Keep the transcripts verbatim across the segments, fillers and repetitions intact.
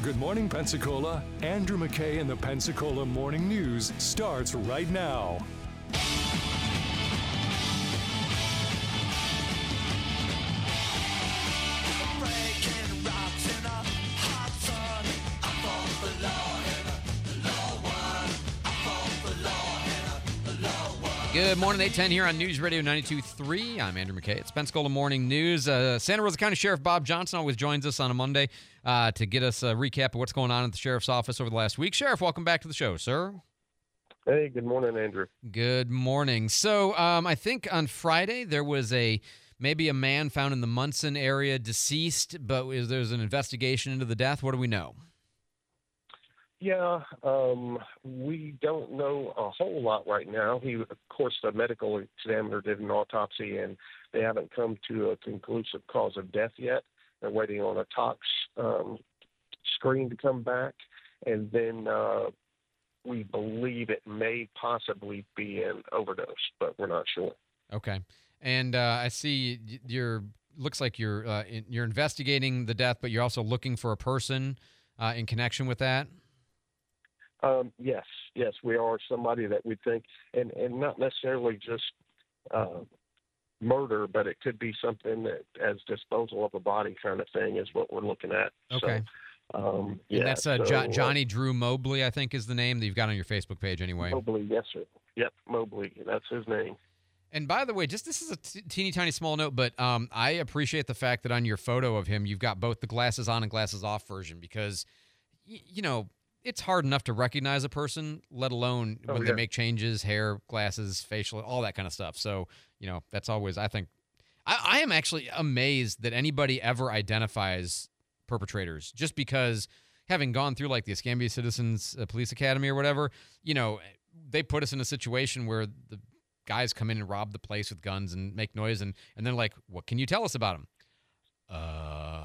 Good Morning Pensacola. Andrew McKay and the Pensacola Morning News starts right now. Good morning, eight ten here on News Radio ninety-two point three. I'm Andrew McKay. It's Pensacola Morning News. Uh, Santa Rosa County Sheriff Bob Johnson always joins us on a Monday uh, to get us a recap of what's going on at the Sheriff's Office over the last week. Sheriff, welcome back to the show, sir. Hey, good morning, Andrew. Good morning. So um, I think on Friday there was a maybe a man found in the Munson area deceased, but was, there's an investigation into the death. What do we know? Yeah, um, we don't know a whole lot right now. He, of course, the medical examiner did an autopsy, and they haven't come to a conclusive cause of death yet. They're waiting on a tox um, screen to come back, and then uh, we believe it may possibly be an overdose, but we're not sure. Okay, and uh, I see you're looks like you're uh, in, you're investigating the death, but you're also looking for a person uh, in connection with that. Um, yes, yes, we are somebody that we think, and, and not necessarily just uh, murder, but it could be something that as disposal of a body kind of thing is what we're looking at. Okay. So, um, yeah, and that's uh, so, jo- Johnny Drew Mobley, I think is the name that you've got on your Facebook page anyway. Mobley, yes, sir. Yep, Mobley, that's his name. And by the way, just this is a t- teeny tiny small note, but um, I appreciate the fact that on your photo of him, you've got both the glasses on and glasses off version because, y- you know, it's hard enough to recognize a person, let alone when oh, yeah. they make changes, hair, glasses, facial, all that kind of stuff. So, you know, that's always, I think, I, I am actually amazed that anybody ever identifies perpetrators just because having gone through like the Escambia Citizens uh, Police Academy or whatever, you know, they put us in a situation where the guys come in and rob the place with guns and make noise. And, and they're like, what can you tell us about them? Uh,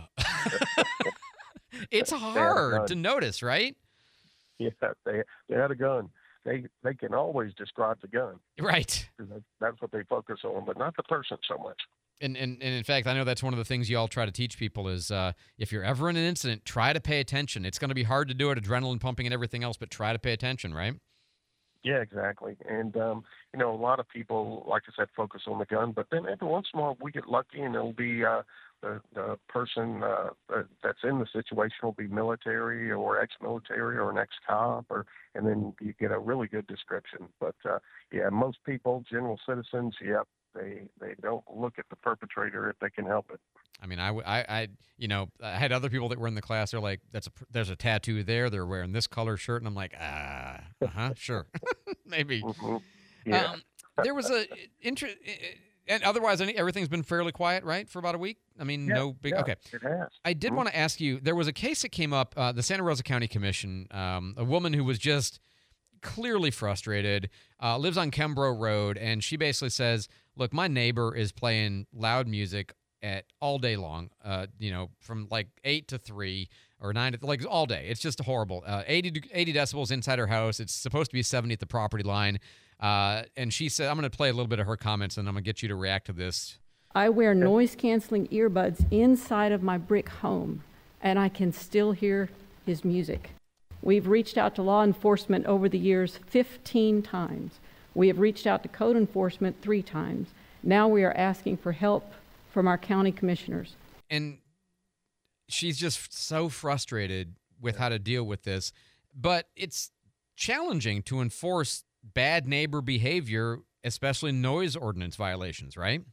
it's hard to notice, right? Yeah, they they had a gun. They they can always describe the gun, right? That, that's what they focus on, but not the person so much. And, and and in fact, I know that's one of the things you all try to teach people is uh, if you're ever in an incident, try to pay attention. It's going to be hard to do it, adrenaline pumping and everything else, but try to pay attention, right? Yeah, exactly. And um, you know, a lot of people, like I said, focus on the gun, but then every once in a while we get lucky, and it'll be. Uh, The, the person uh, that's in the situation will be military or ex-military or an ex-cop, or and then you get a really good description. But uh, yeah, most people, general citizens, yep, they they don't look at the perpetrator if they can help it. I mean, I, I, I you know, I had other people that were in the class. They're like, "That's a there's a tattoo there. They're wearing this color shirt," and I'm like, "Ah, uh huh, sure, maybe." Mm-hmm. Yeah. Um, there was a interest. And otherwise, everything's been fairly quiet, right, for about a week? I mean, yeah, no big... Yeah, okay. It has. I did mm-hmm. want to ask you, there was a case that came up, uh, the Santa Rosa County Commission, um, a woman who was just clearly frustrated, uh, lives on Kembro Road, and she basically says, look, my neighbor is playing loud music at all day long, uh, you know, from like eight to three or nine to, like all day. It's just horrible. Uh, eighty, eighty decibels inside her house. It's supposed to be seventy at the property line. Uh, and she said, I'm going to play a little bit of her comments, and I'm going to get you to react to this. I wear noise-canceling earbuds inside of my brick home, and I can still hear his music. We've reached out to law enforcement over the years fifteen times. We have reached out to code enforcement three times. Now we are asking for help from our county commissioners. And she's just so frustrated with how to deal with this. But it's challenging to enforce bad neighbor behavior, especially noise ordinance violations, right?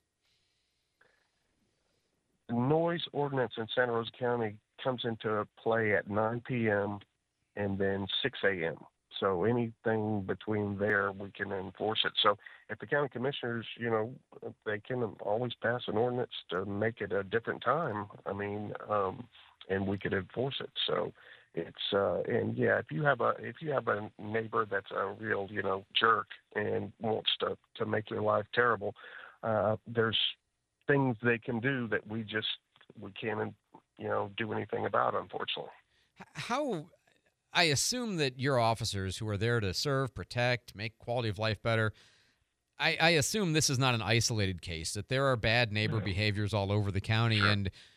The noise ordinance in Santa Rosa County comes into play at nine p.m. and then six a.m. So anything between there, we can enforce it. So if the county commissioners, you know, they can always pass an ordinance to make it a different time. I mean, um, and we could enforce it. So it's uh, and yeah, if you have a if you have a neighbor that's a real, you know, jerk and wants to to make your life terrible, uh, there's things they can do that we just we can't, you know, do anything about, unfortunately. How? I assume that your officers who are there to serve, protect, make quality of life better, I, I assume this is not an isolated case, that there are bad neighbor mm-hmm. behaviors all over the county. Sure. And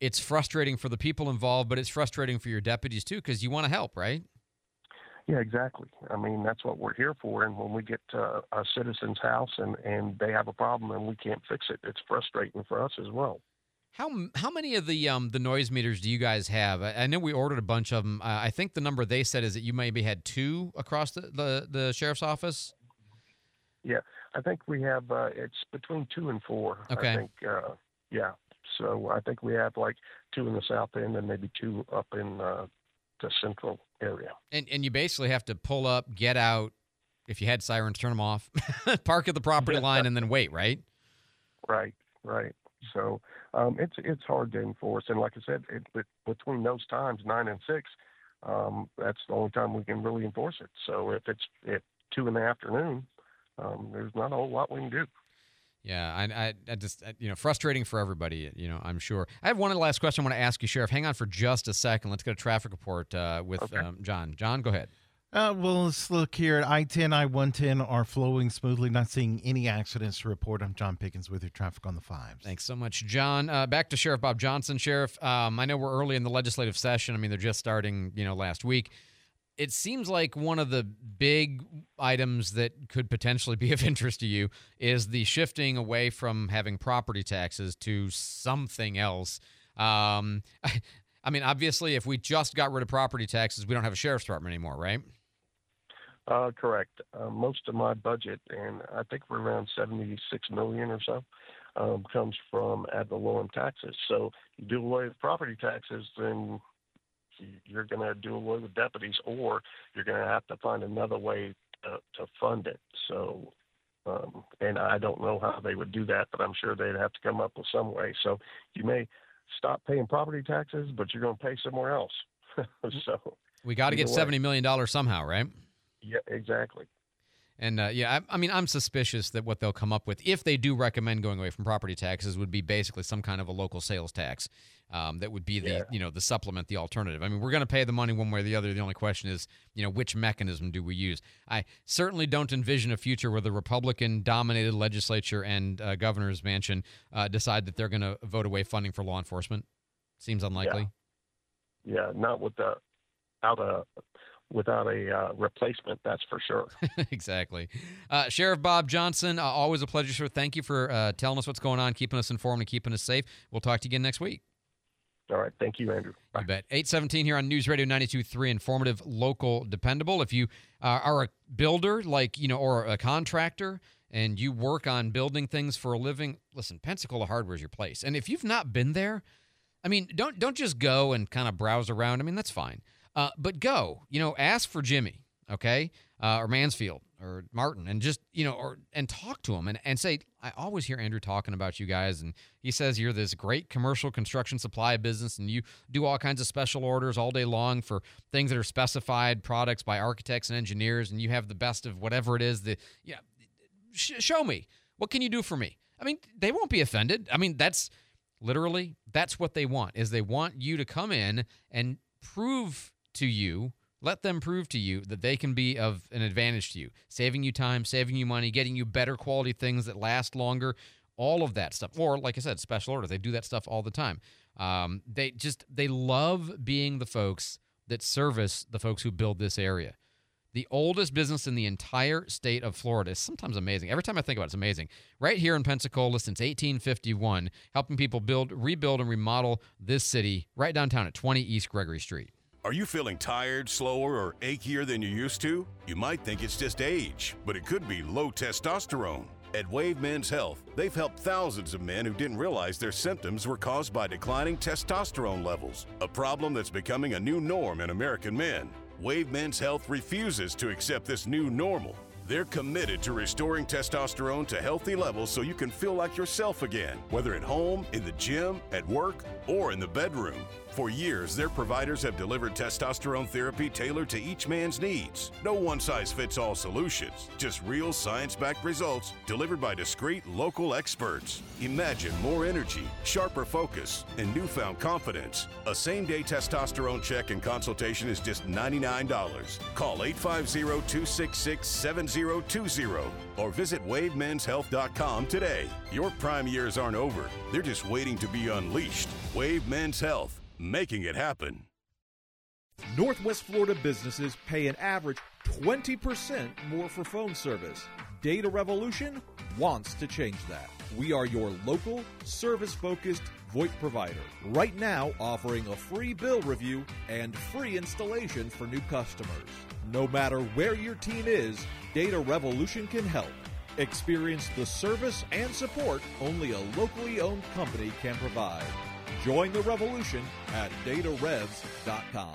it's frustrating for the people involved, but it's frustrating for your deputies too, because you want to help, right? Yeah, exactly. I mean, that's what we're here for. And when we get to a citizen's house and, and they have a problem and we can't fix it, it's frustrating for us as well. How how many of the um the noise meters do you guys have? I, I know we ordered a bunch of them. Uh, I think the number they said is that you maybe had two across the, the, the sheriff's office. Yeah, I think we have, uh, it's between two and four. Okay. I think, uh, yeah. So I think we have like two in the south end and maybe two up in uh, the central area. And and you basically have to pull up, get out. If you had sirens, turn them off, park at the property line, and then wait, right? Right, right. So um, it's it's hard to enforce, and like I said, it, it, between those times, nine and six, um, that's the only time we can really enforce it. So if it's at two in the afternoon, um, there's not a whole lot we can do. Yeah, I, I, I just, you know, frustrating for everybody, you know, I'm sure. I have one last question I want to ask you, Sheriff. Hang on for just a second. Let's get a traffic report uh, with Okay. um, John. John, go ahead. Uh, well, let's look here. At I ten, I one ten are flowing smoothly. Not seeing any accidents to report. I'm John Pickens with your traffic on the fives. Thanks so much, John. Uh, back to Sheriff Bob Johnson. Sheriff, um, I know we're early in the legislative session. I mean, they're just starting, you know, last week. It seems like one of the big items that could potentially be of interest to you is the shifting away from having property taxes to something else. Um, I, I mean, obviously, if we just got rid of property taxes, we don't have a sheriff's department anymore, right? Uh, correct. Uh, most of my budget, and I think we're around seventy-six million or so, um, comes from ad valorem taxes. So you do away with property taxes, then you're going to do away with deputies, or you're going to have to find another way to, to fund it. So, um, and I don't know how they would do that, but I'm sure they'd have to come up with some way. So you may stop paying property taxes, but you're going to pay somewhere else. So We got to get either way. seventy million dollars somehow, right? Yeah, exactly. And, uh, yeah, I, I mean, I'm suspicious that what they'll come up with, if they do recommend going away from property taxes, would be basically some kind of a local sales tax. Um, that would be the, Yeah. you know, the supplement, the alternative. I mean, we're going to pay the money one way or the other. The only question is, you know, which mechanism do we use? I certainly don't envision a future where the Republican-dominated legislature and uh, governor's mansion uh, decide that they're going to vote away funding for law enforcement. Seems unlikely. Yeah, not with the out a without a uh, replacement, that's for sure. Exactly. Uh, Sheriff Bob Johnson, uh, always a pleasure, sir. Thank you for uh, telling us what's going on, keeping us informed, and keeping us safe. We'll talk to you again next week. All right. Thank you, Andrew. Bye. You bet. eight seventeen here on News Radio ninety-two point three, informative, local, dependable. If you uh, are a builder, like, you know, or a contractor, and you work on building things for a living, listen, Pensacola Hardware is your place. And if you've not been there, I mean, don't don't just go and kind of browse around. I mean, that's fine. Uh, but go, you know, ask for Jimmy, okay, uh, or Mansfield or Martin, and just, you know, or and talk to him and, and say, I always hear Andrew talking about you guys, and he says you're this great commercial construction supply business, and you do all kinds of special orders all day long for things that are specified products by architects and engineers, and you have the best of whatever it is that, yeah, sh- show me. What can you do for me? I mean, they won't be offended. I mean, that's literally, that's what they want, is they want you to come in and prove to you, let them prove to you that they can be of an advantage to you, saving you time, saving you money, getting you better quality things that last longer, all of that stuff. Or, like I said, special orders. They do that stuff all the time. Um, they just, they love being the folks that service the folks who build this area. The oldest business in the entire state of Florida is sometimes amazing. Every time I think about it, it's amazing. Right here in Pensacola since eighteen fifty-one, helping people build, rebuild, and remodel this city right downtown at twenty East Gregory Street. Are you feeling tired, slower, or achier than you used to? You might think it's just age, but it could be low testosterone. At Wave Men's Health, they've helped thousands of men who didn't realize their symptoms were caused by declining testosterone levels, a problem that's becoming a new norm in American men. Wave Men's Health refuses to accept this new normal. They're committed to restoring testosterone to healthy levels so you can feel like yourself again, whether at home, in the gym, at work, or in the bedroom. For years, their providers have delivered testosterone therapy tailored to each man's needs. No one-size-fits-all solutions, just real science-backed results delivered by discreet local experts. Imagine more energy, sharper focus, and newfound confidence. A same-day testosterone check and consultation is just ninety-nine dollars. Call eight five zero, two six six, seven zero two zero or visit wave mens health dot com today. Your prime years aren't over. They're just waiting to be unleashed. Wave Men's Health, making it happen. Northwest Florida businesses pay an average twenty percent more for phone service. Data Revolution wants to change that. We are your local, service-focused VoIP provider. Right now, offering a free bill review and free installation for new customers. No matter where your team is, Data Revolution can help. Experience the service and support only a locally owned company can provide. Join the revolution at data revs dot com.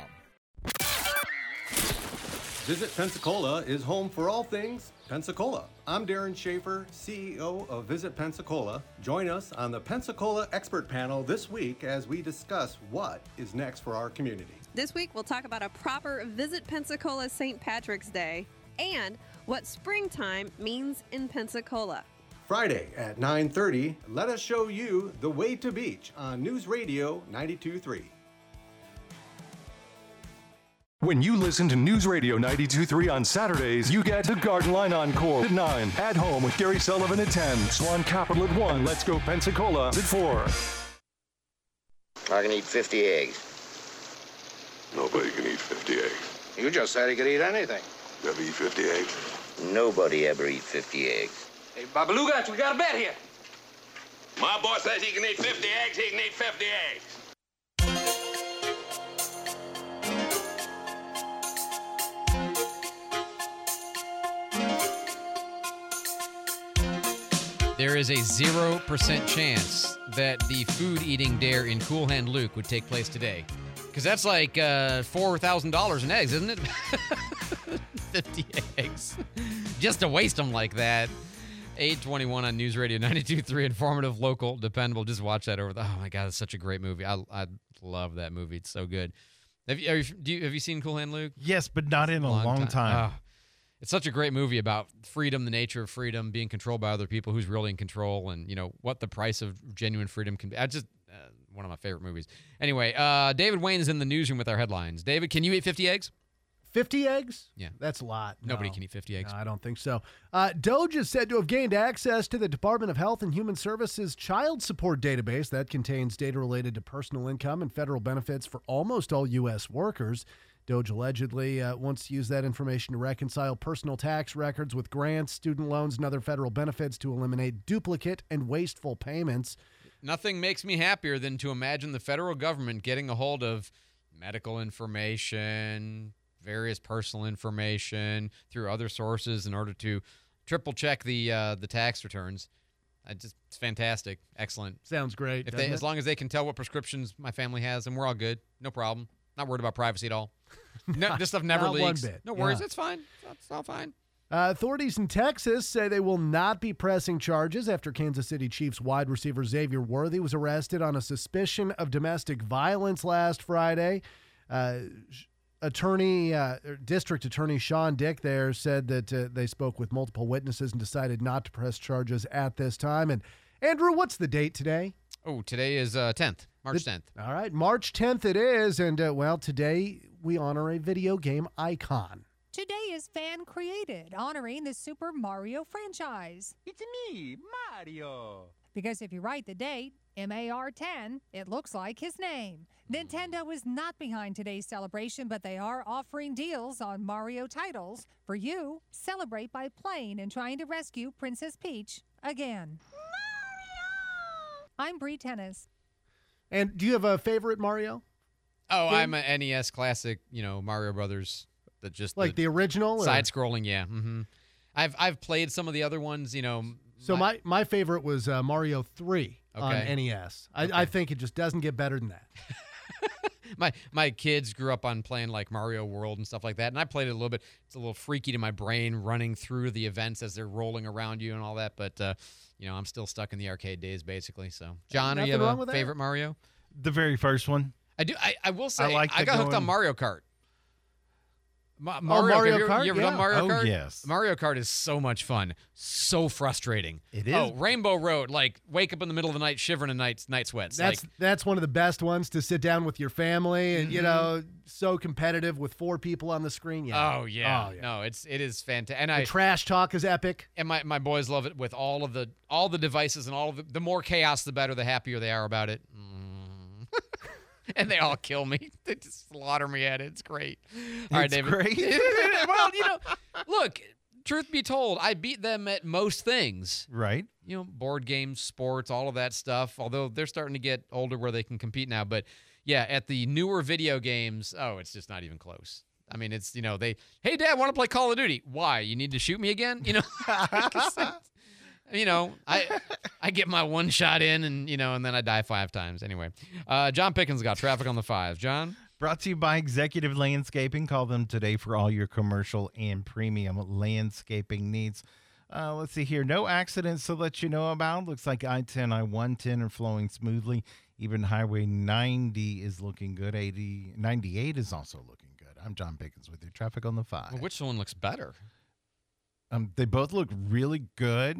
Visit Pensacola is home for all things Pensacola. I'm Darren Schaefer, C E O of Visit Pensacola. Join us on the Pensacola Expert Panel this week as we discuss what is next for our community. This week, we'll talk about a proper Visit Pensacola Saint Patrick's Day and what springtime means in Pensacola. Friday at nine thirty, let us show you the way to beach on News Radio ninety-two point three. When you listen to News Radio ninety-two point three on Saturdays, you get the Garden Line Encore at nine, At Home with Gary Sullivan at ten, Swan Capital at one, Let's Go Pensacola at four. I can eat fifty eggs. Nobody can eat fifty eggs. You just said he could eat anything. You ever eat fifty eggs? Nobody ever eat fifty eggs. Hey, Babaluga, we got a bet here. My boy says he can eat fifty eggs, he can eat fifty eggs. There is a zero percent chance that the food-eating dare in Cool Hand Luke would take place today. Because that's like uh, four thousand dollars in eggs, isn't it? fifty eggs. Just to waste them like that. eight twenty-one on News Radio ninety-two point three, informative, local, dependable. Just watch that over the... Oh, my God, it's such a great movie. I I love that movie. It's so good. Have you, have you, do you, have you seen Cool Hand Luke? Yes, but not in a long, long time. time. Oh. It's such a great movie about freedom, the nature of freedom, being controlled by other people, who's really in control, and, you know, what the price of genuine freedom can be. I just, uh, one of my favorite movies. Anyway, uh, David Wayne is in the newsroom with our headlines. David, can you eat fifty eggs? fifty eggs? Yeah. That's a lot. Nobody no. can eat fifty eggs. No, I don't think so. Uh, Doge is said to have gained access to the Department of Health and Human Services child support database that contains data related to personal income and federal benefits for almost all U S workers. Doge allegedly uh, wants to use that information to reconcile personal tax records with grants, student loans, and other federal benefits to eliminate duplicate and wasteful payments. Nothing makes me happier than to imagine the federal government getting a hold of medical information, various personal information through other sources in order to triple check the uh, the tax returns. I just, it's fantastic. Excellent. Sounds great. If they, as long as they can tell what prescriptions my family has, and we're all good. No problem. Not worried about privacy at all. No, this stuff never Not leaks. one bit. No worries. Yeah. It's fine. It's all fine. Uh, authorities in Texas say they will not be pressing charges after Kansas City Chiefs wide receiver Xavier Worthy was arrested on a suspicion of domestic violence last Friday. Uh, attorney, uh, District Attorney Sean Dick there said that uh, they spoke with multiple witnesses and decided not to press charges at this time. And Andrew, what's the date today? Oh, today is uh, tenth, March tenth. All right, March tenth it is. And, uh, well, today we honor a video game icon. Today is fan-created, honoring the Super Mario franchise. It's me, Mario. Because if you write the date, M A R ten, it looks like his name. Nintendo is not behind today's celebration, but they are offering deals on Mario titles. For you, celebrate by playing and trying to rescue Princess Peach again. Mario! I'm Bree Tennis. And do you have a favorite Mario? Oh, game? I'm an N E S classic, you know, Mario Brothers. The, just like the, the original? Side-scrolling, yeah. Mm-hmm. I've I've played some of the other ones, you know. So my, my favorite was uh, Mario three okay. on N E S. I, okay. I think it just doesn't get better than that. my my kids grew up on playing like Mario World and stuff like that, and I played it a little bit. It's a little freaky to my brain running through the events as they're rolling around you and all that, but, uh, you know, I'm still stuck in the arcade days, basically. So, John, do you have a favorite that. Mario? The very first one. I do. I, I will say, I, like I got going... hooked on Mario Kart. Ma- Mario, Mario, oh, Mario have you, Kart? You ever yeah. done Mario oh, Kart? yes. Mario Kart is so much fun. So frustrating. It is. Oh, Rainbow Road, like wake up in the middle of the night shivering in night, night sweats. That's like, that's one of the best ones to sit down with your family and, mm-hmm. you know, so competitive with four people on the screen. Yeah. Oh, yeah. Oh, yeah. No, it's it is fantastic. And the I trash talk is epic. And my, my boys love it with all of the all the devices and all of the, the more chaos, the better, the happier they are about it. Mm. And they all kill me. They just slaughter me at it. It's great. All right, It's David. great. Well, you know, look, truth be told, I beat them at most things. Right. You know, board games, sports, all of that stuff, although they're starting to get older where they can compete now. But, yeah, at the newer video games, oh, it's just not even close. I mean, it's, you know, they, hey, Dad, want to play Call of Duty? Why? You need to shoot me again? You know? You know, I I get my one shot in, and you know, and then I die five times. Anyway, uh, John Pickens got traffic on the fives. John, brought to you by Executive Landscaping. Call them today for all your commercial and premium landscaping needs. Uh, let's see here. No accidents to let you know about. Looks like I ten, I one ten are flowing smoothly. Even Highway ninety is looking good. eighty, ninety-eight is also looking good. I'm John Pickens with your traffic on the five. well, which one looks better? Um, they both look really good.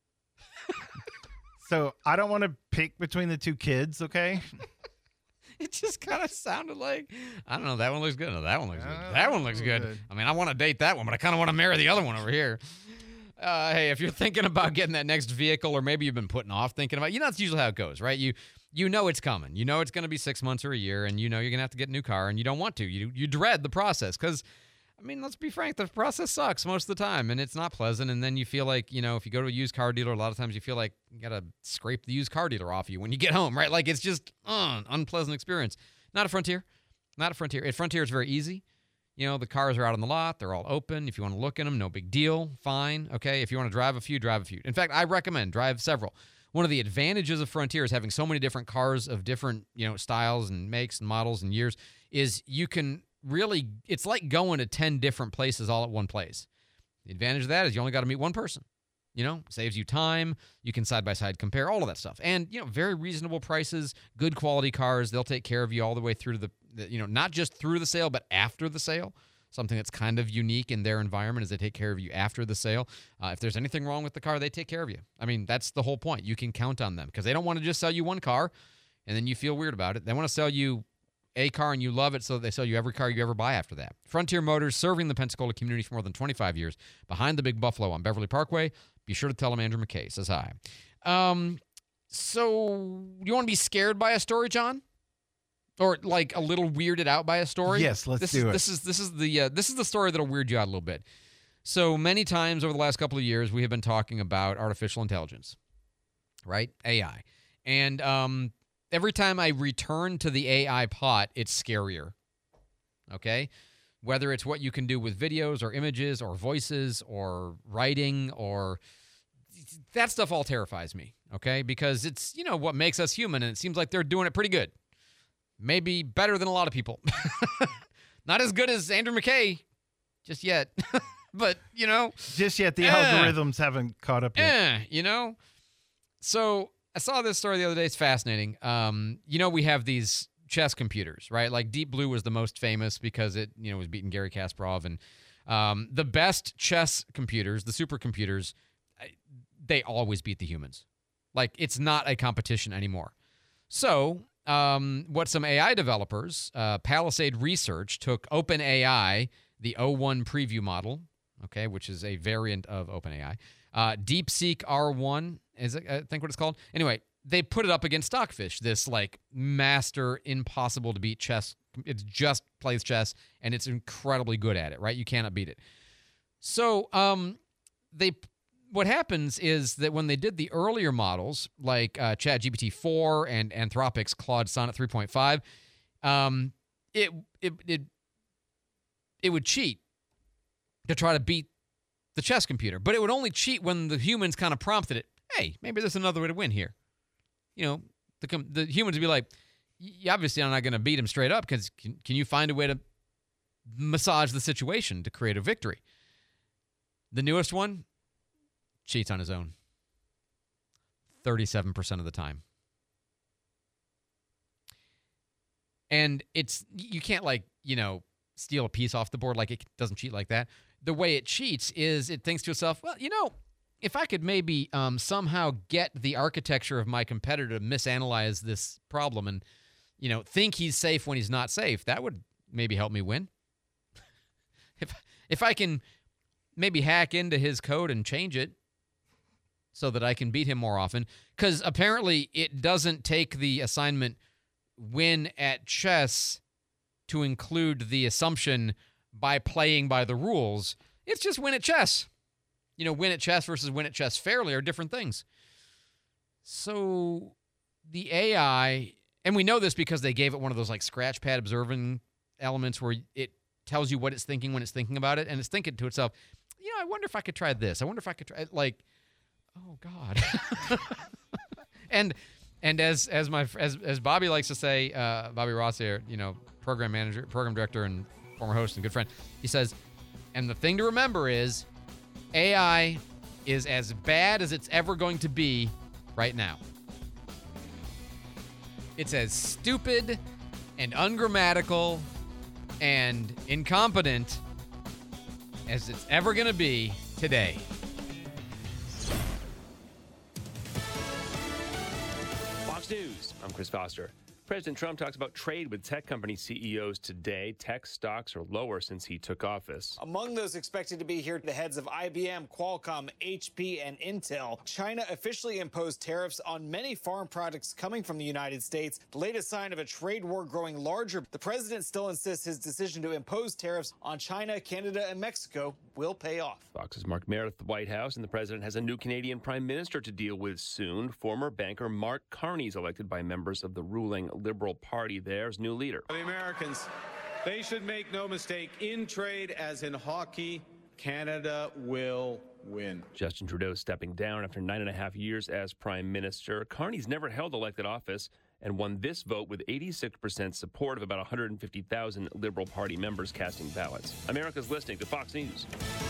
So I don't want to pick between the two kids, okay? It just kind of sounded like, I don't know, that one looks good. No, that one looks Uh, good. That one looks good. good. I mean, I want to date that one, but I kind of want to marry the other one over here. Uh, hey, if you're thinking about getting that next vehicle, or maybe you've been putting off thinking about, you know, that's usually how it goes, right? You you know it's coming. You know it's going to be six months or a year, and you know you're going to have to get a new car, and you don't want to. You you dread the process because, I mean, let's be frank, the process sucks most of the time, and it's not pleasant. And then you feel like, you know, if you go to a used car dealer, a lot of times you feel like you got to scrape the used car dealer off you when you get home, right? Like it's just uh, an unpleasant experience. Not a Frontier. Not a Frontier. At Frontier, it's very easy. You know, the cars are out on the lot. They're all open. If you want to look at them, no big deal. Fine. Okay. If you want to drive a few, drive a few. In fact, I recommend drive several. One of the advantages of Frontier is having so many different cars of different, you know, styles and makes and models and years is you can really, it's like going to ten different places all at one place. The advantage of that is you only got to meet one person. You know, saves you time. You can side-by-side compare, all of that stuff. And, you know, very reasonable prices, good quality cars. They'll take care of you all the way through to the, the, you know, not just through the sale, but after the sale. Something that's kind of unique in their environment is they take care of you after the sale. Uh, if there's anything wrong with the car, they take care of you. I mean, that's the whole point. You can count on them because they don't want to just sell you one car and then you feel weird about it. They want to sell you a car and you love it, so they sell you every car you ever buy after that. Frontier Motors, serving the Pensacola community for more than twenty-five years, behind the Big Buffalo on Beverly Parkway. Be sure to tell them Andrew McKay says hi. Um, so you want to be scared by a story, John? Or like a little weirded out by a story? Yes, let's this do is, it. This is this is the uh, this is the story that'll weird you out a little bit. So many times over the last couple of years, we have been talking about artificial intelligence, right? A I, and um, every time I return to the A I pot, it's scarier. Okay, whether it's what you can do with videos or images or voices or writing or that stuff all terrifies me. Okay, because it's, you know, what makes us human, and it seems like they're doing it pretty good. Maybe better than a lot of people. Not as good as Andrew McKay just yet. But, you know. Just yet, the eh, algorithms haven't caught up yet. Eh, you know. So I saw this story the other day. It's fascinating. Um, you know, we have these chess computers, right? Like Deep Blue was the most famous because it, you know, was beating Garry Kasparov. And um, the best chess computers, the supercomputers, they always beat the humans. Like, it's not a competition anymore. So um, what some A I developers, uh, Palisade Research, took OpenAI, the O one preview model, okay, which is a variant of OpenAI, uh, DeepSeek R one, is it, I think what it's called? Anyway, they put it up against Stockfish, this, like, master, impossible-to-beat chess. It just plays chess, and it's incredibly good at it, right? You cannot beat it. So um, they... What happens is that when they did the earlier models, like uh, ChatGPT four and Anthropic's Claude Sonnet three point five, um, it, it it it would cheat to try to beat the chess computer. But it would only cheat when the humans kind of prompted it. Hey, maybe there's another way to win here. You know, the, com- the humans would be like, you obviously are not going to beat him straight up because can, can you find a way to massage the situation to create a victory? The newest one cheats on his own. thirty-seven percent of the time. And it's, you can't, like, you know, steal a piece off the board. Like, it doesn't cheat like that. The way it cheats is it thinks to itself, well, you know, if I could maybe um, somehow get the architecture of my competitor to misanalyze this problem and, you know, think he's safe when he's not safe, that would maybe help me win. if if I can maybe hack into his code and change it so that I can beat him more often, because apparently it doesn't take the assignment win at chess to include the assumption by playing by the rules. It's just win at chess. You know, win at chess versus win at chess fairly are different things. So the A I, and we know this because they gave it one of those like scratch pad observing elements where it tells you what it's thinking when it's thinking about it, and it's thinking to itself, you know, I wonder if I could try this. I wonder if I could try like, oh God. and and as as my as as Bobby likes to say, uh, Bobby Ross here, you know, program manager, program director, and former host and good friend, he says, and the thing to remember is A I is as bad as it's ever going to be right now. It's as stupid and ungrammatical and incompetent as it's ever going to be today. Fox News, I'm Chris Foster. President Trump talks about trade with tech company C E Os today. Tech stocks are lower since he took office. Among those expected to be here, the heads of I B M, Qualcomm, H P, and Intel. China officially imposed tariffs on many foreign products coming from the United States. The latest sign of a trade war growing larger. The president still insists his decision to impose tariffs on China, Canada, and Mexico will pay off. Fox's Mark Meredith, the White House, and the president has a new Canadian prime minister to deal with soon. Former banker Mark Carney is elected by members of the ruling Liberal Party there as new leader. The Americans, they should make no mistake, in trade as in hockey, Canada will win. Justin Trudeau stepping down after nine and a half years as prime minister. Carney's never held elected office and won this vote with eighty-six percent support of about one hundred fifty thousand Liberal Party members casting ballots. America's listening to Fox News.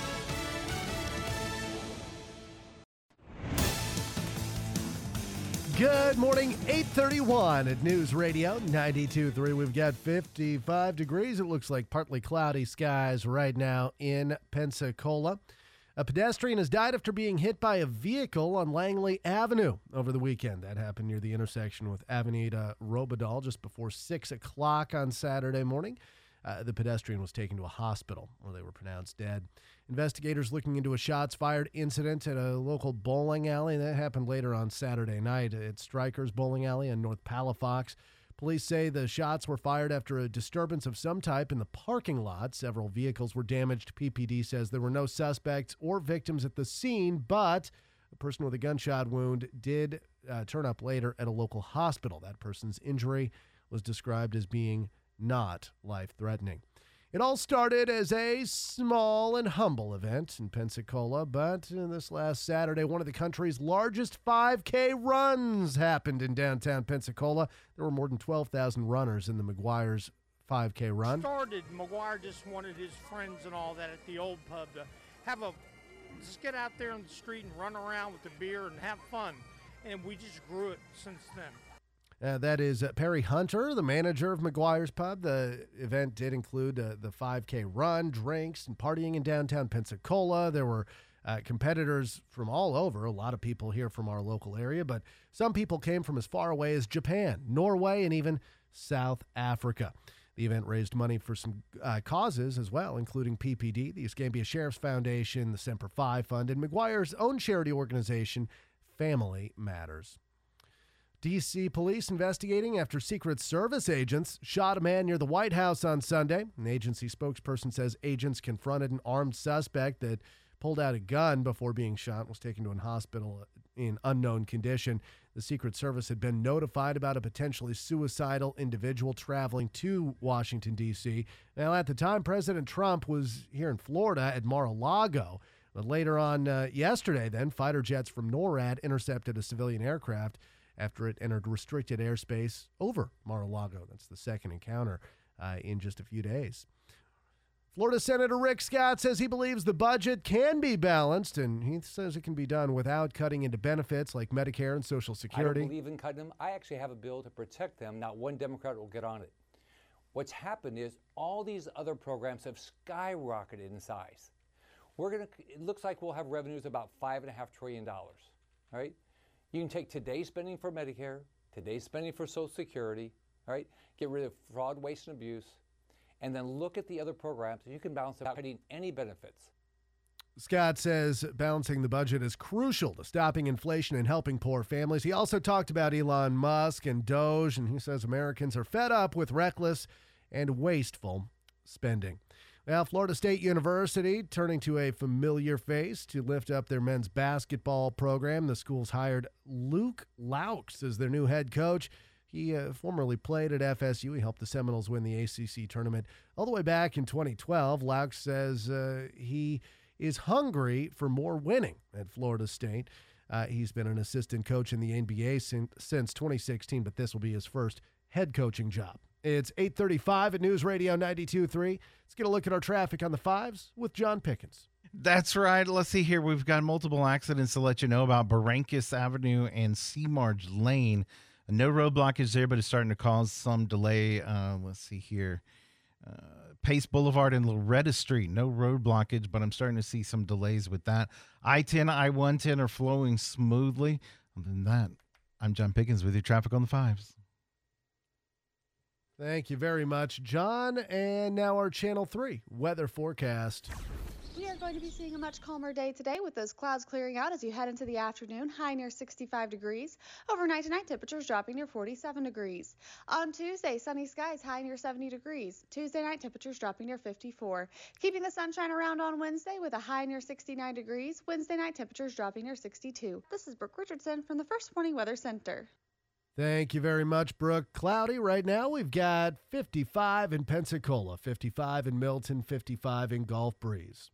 Good morning, eight thirty-one at News Radio ninety-two point three. We've got fifty-five degrees. It looks like partly cloudy skies right now in Pensacola. A pedestrian has died after being hit by a vehicle on Langley Avenue over the weekend. That happened near the intersection with Avenida Robidal just before six o'clock on Saturday morning. Uh, the pedestrian was taken to a hospital where they were pronounced dead. Investigators looking into a shots-fired incident at a local bowling alley. That happened later on Saturday night at Strikers Bowling Alley in North Palafox. Police say the shots were fired after a disturbance of some type in the parking lot. Several vehicles were damaged. P P D says there were no suspects or victims at the scene, but a person with a gunshot wound did uh, turn up later at a local hospital. That person's injury was described as being not life-threatening. It all started as a small and humble event in Pensacola, but this last Saturday, one of the country's largest five K runs happened in downtown Pensacola. There were more than twelve thousand runners in the McGuire's five K run. Started, McGuire just wanted his friends and all that at the old pub to have a, just get out there on the street and run around with the beer and have fun, and we just grew it since then. Uh, that is uh, Perry Hunter, the manager of McGuire's Pub. The event did include uh, the five K run, drinks, and partying in downtown Pensacola. There were uh, competitors from all over, a lot of people here from our local area, but some people came from as far away as Japan, Norway, and even South Africa. The event raised money for some uh, causes as well, including P P D, the Escambia Sheriff's Foundation, the Semper Fi Fund, and McGuire's own charity organization, Family Matters. D C police investigating after Secret Service agents shot a man near the White House on Sunday. An agency spokesperson says agents confronted an armed suspect that pulled out a gun before being shot and was taken to a hospital in unknown condition. The Secret Service had been notified about a potentially suicidal individual traveling to Washington, D C. Now, at the time, President Trump was here in Florida at Mar-a-Lago. But later on uh, yesterday, then, fighter jets from NORAD intercepted a civilian aircraft after it entered restricted airspace over Mar-a-Lago. That's the second encounter uh, in just a few days. Florida Senator Rick Scott says he believes the budget can be balanced, and he says it can be done without cutting into benefits like Medicare and Social Security. I don't believe in cutting them. I actually have a bill to protect them. Not one Democrat will get on it. What's happened is all these other programs have skyrocketed in size. We're gonna. It looks like we'll have revenues about five and a half trillion dollars. All right. You can take today's spending for Medicare, today's spending for Social Security, all right, get rid of fraud, waste, and abuse, and then look at the other programs, and you can balance it without cutting any benefits. Scott says balancing the budget is crucial to stopping inflation and helping poor families. He also talked about Elon Musk and Doge, and he says Americans are fed up with reckless and wasteful spending. Well, Florida State University turning to a familiar face to lift up their men's basketball program. The school's hired Luke Laux as their new head coach. He uh, formerly played at F S U. He helped the Seminoles win the A C C tournament all the way back in twenty twelve. Laux says uh, he is hungry for more winning at Florida State. Uh, he's been an assistant coach in the N B A since, since twenty sixteen, but this will be his first head coaching job. It's eight thirty-five at News Radio ninety-two point three. Let's get a look at our traffic on the fives with John Pickens. That's right. Let's see here. We've got multiple accidents to let you know about. Barrancas Avenue and Seamarge Lane. No road blockage there, but it's starting to cause some delay. Uh, let's see here. Uh, Pace Boulevard and Loretta Street. No road blockage, but I'm starting to see some delays with that. I ten, I one ten are flowing smoothly. Other than that, I'm John Pickens with your traffic on the fives. Thank you very much, John. And now our Channel three weather forecast. We are going to be seeing a much calmer day today with those clouds clearing out as you head into the afternoon, high near sixty-five degrees. Overnight tonight, temperatures dropping near forty-seven degrees. On Tuesday, sunny skies, high near seventy degrees. Tuesday night, temperatures dropping near fifty-four. Keeping the sunshine around on Wednesday with a high near sixty-nine degrees. Wednesday night, temperatures dropping near sixty-two. This is Brooke Richardson from the First Warning Weather Center. Thank you very much, Brooke. Cloudy right now. We've got fifty-five in Pensacola, fifty-five in Milton, fifty-five in Gulf Breeze.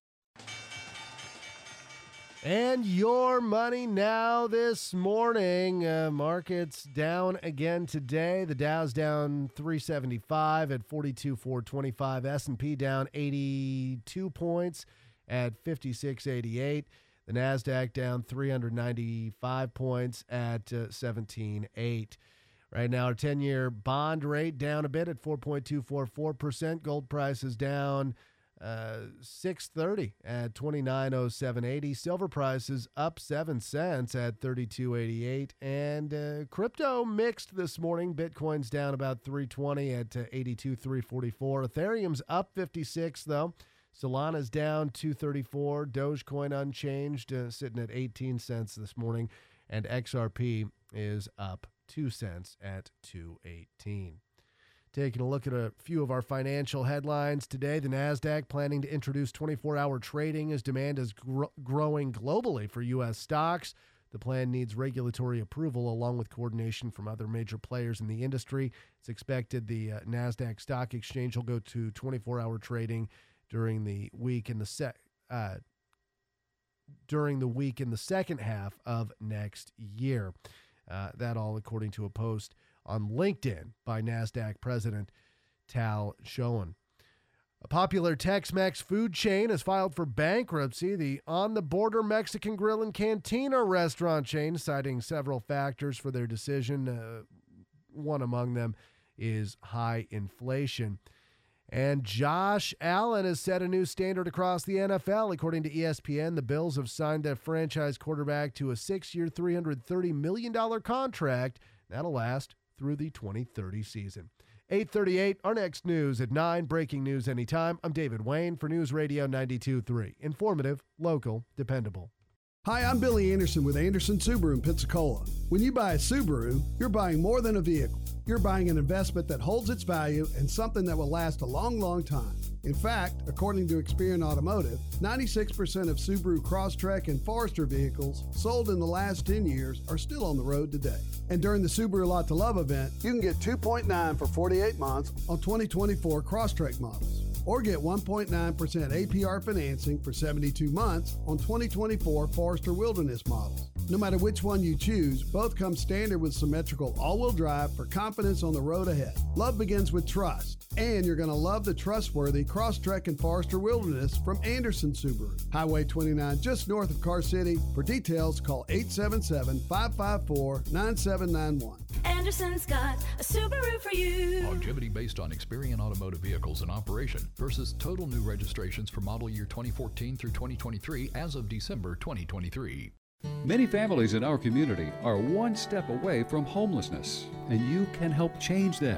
And your money now this morning. Uh, markets down again today. The Dow's down three seventy-five at forty-two four twenty-five. S and P down eighty-two points at fifty-six eighty-eight. The NASDAQ down three ninety-five points at uh, seventeen eight. Right now, our ten-year bond rate down a bit at four point two four four percent. Gold price is down uh, six thirty at twenty-nine oh seven eighty. Silver price is up seven cents at thirty-two eighty-eight. And uh, crypto mixed this morning. Bitcoin's down about three twenty at uh, eighty-two three forty-four. Ethereum's up fifty-six, though. Solana's down two thirty-four. Dogecoin unchanged, uh, sitting at eighteen cents this morning. And X R P is up two cents at two eighteen. Taking a look at a few of our financial headlines today. The NASDAQ planning to introduce twenty-four hour trading as demand is gr- growing globally for U S stocks. The plan needs regulatory approval along with coordination from other major players in the industry. It's expected the uh, NASDAQ Stock Exchange will go to twenty-four hour trading during the week in the sec uh, during the week in the second half of next year. Uh, that all according to a post on LinkedIn by NASDAQ President Tal Schoen. A popular Tex-Mex food chain has filed for bankruptcy. The On the Border Mexican Grill and Cantina restaurant chain, citing several factors for their decision. Uh, one among them is high inflation. And Josh Allen has set a new standard across the N F L. According to E S P N, the Bills have signed their franchise quarterback to a six-year, three hundred thirty million dollars contract. That'll last through the twenty thirty season. eight thirty-eight, our next news at nine. Breaking news anytime. I'm David Wayne for News Radio ninety-two point three. Informative, local, dependable. Hi, I'm Billy Anderson with Anderson Subaru in Pensacola. When you buy a Subaru, you're buying more than a vehicle. You're buying an investment that holds its value and something that will last a long, long time. In fact, according to Experian Automotive, ninety-six percent of Subaru Crosstrek and Forester vehicles sold in the last ten years are still on the road today. And during the Subaru Lot to Love event, you can get two point nine for forty-eight months on twenty twenty-four Crosstrek models. Or get one point nine percent A P R financing for seventy-two months on twenty twenty-four Forester Wilderness models. No matter which one you choose, both come standard with symmetrical all-wheel drive for confidence on the road ahead. Love begins with trust, and you're going to love the trustworthy Crosstrek and Forester Wilderness from Anderson Subaru. Highway twenty-nine, just north of Car City. For details, call eight seven seven, five five four, nine seven nine one. Anderson's got a Subaru for you. Longevity based on Experian Automotive vehicles in operation versus total new registrations for model year twenty fourteen through twenty twenty-three as of December twenty twenty-three. Many families in our community are one step away from homelessness, and you can help change that.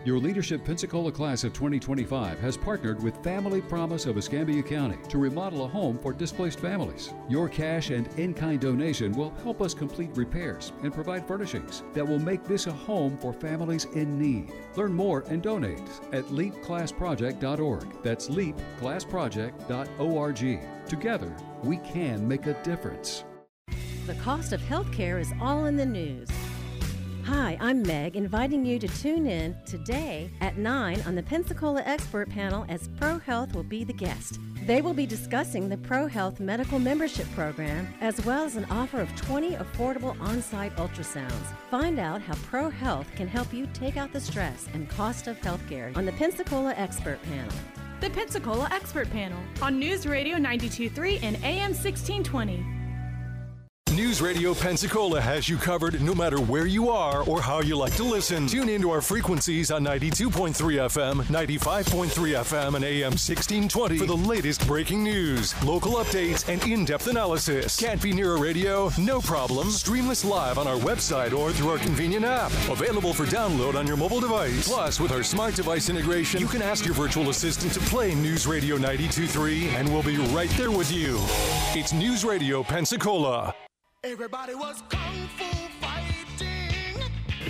Your Leadership Pensacola class of twenty twenty-five has partnered with Family Promise of Escambia County to remodel a home for displaced families. Your cash and in-kind donation will help us complete repairs and provide furnishings that will make this a home for families in need. Learn more and donate at leap class project dot org. That's leap class project dot org. Together, we can make a difference. The cost of healthcare is all in the news. Hi, I'm Meg, inviting you to tune in today at nine on the Pensacola Expert Panel as ProHealth will be the guest. They will be discussing the ProHealth Medical Membership Program as well as an offer of twenty affordable on-site ultrasounds. Find out how ProHealth can help you take out the stress and cost of healthcare on the Pensacola Expert Panel. The Pensacola Expert Panel on News Radio ninety-two point three and A M sixteen twenty. News Radio Pensacola has you covered no matter where you are or how you like to listen. Tune into our frequencies on ninety-two point three F M, ninety-five point three F M, and A M sixteen twenty for the latest breaking news, local updates, and in-depth analysis. Can't be near a radio? No problem. Stream us live on our website or through our convenient app. Available for download on your mobile device. Plus, with our smart device integration, you can ask your virtual assistant to play News Radio ninety-two point three, and we'll be right there with you. It's News Radio Pensacola. Everybody was kung fu fighting.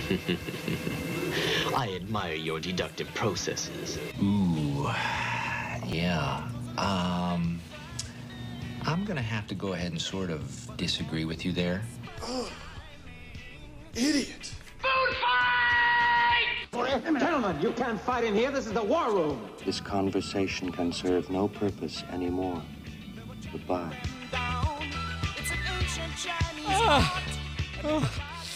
I admire your deductive processes. Ooh, yeah. Um, I'm gonna have to go ahead and sort of disagree with you there. Oh, idiot. Food fight! Gentlemen, you can't fight in here. This is the war room. This conversation can serve no purpose anymore. Goodbye. Ah. Oh.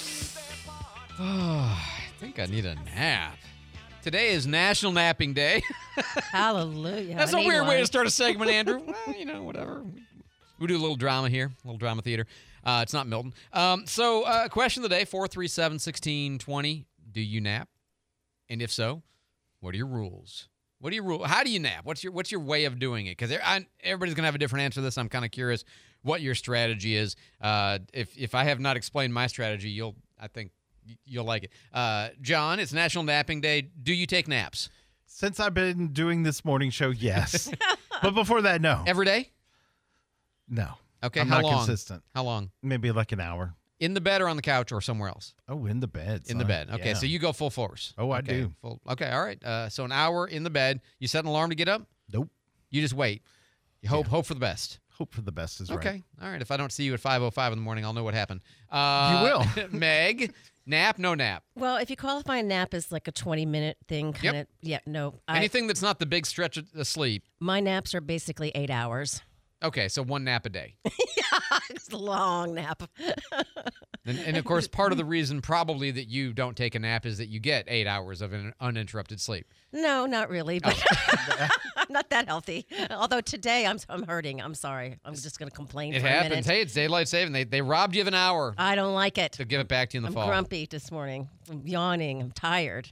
Oh, I think I need a nap. Today is National Napping Day. Hallelujah. That's I a weird one. way to start a segment, Andrew. Well, you know, whatever. We do a little drama here, a little drama theater. Uh, it's not Milton. Um, so, uh, question of the day, four three seven, one six two zero. Do you nap? And if so, what are your rules? What do you rule? How do you nap? What's your What's your way of doing it? Because everybody's gonna have a different answer to this. I'm kind of curious what your strategy is. Uh, if if I have not explained my strategy, you'll I think you'll like it. Uh, John, it's National Napping Day. Do you take naps? Since I've been doing this morning show, yes. But before that, no. Every day? No. Okay. I'm how not long? consistent. How long? Maybe like an hour. In the bed or on the couch or somewhere else? Oh, in the bed. In the son. bed. Okay, Yeah. so you go full force. Oh, I okay, do. Full, okay, all right. Uh, so an hour in the bed. You set an alarm to get up? Nope. You just wait. You hope hope for the best. Hope for the best is Okay. right. All right. If I don't see you at five oh five in the morning, I'll know what happened. Uh, You will. Meg, nap, no nap. Well, if you qualify a nap as like a twenty-minute thing, kind of, Yep. yeah, no. I, Anything that's not the big stretch of of sleep. my naps are basically eight hours. Okay, so one nap a day. It's a long nap. And, and of course, part of the reason probably that you don't take a nap is that you get eight hours of an uninterrupted sleep. No, not really, but I'm not that healthy. Although today I'm I'm hurting. I'm sorry. I'm just going to complain It for a happens. minute. Hey, it's daylight saving. They they robbed you of an hour I don't like it. to give it back to you in the I'm fall. grumpy this morning. I'm yawning. I'm tired.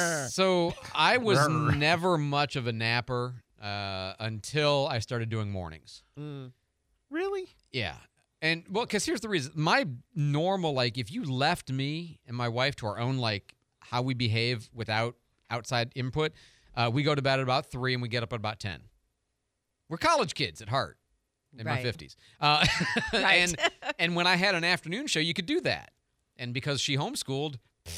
So I was never much of a napper uh, until I started doing mornings. Mm. Really? Yeah. And well, because here's the reason. My normal, like, if you left me and my wife to our own, like, how we behave without outside input, uh, we go to bed at about three and we get up at about ten. We're college kids at heart in my Right. fifties. Uh, Right. and, and when I had an afternoon show, you could do that. And because she homeschooled,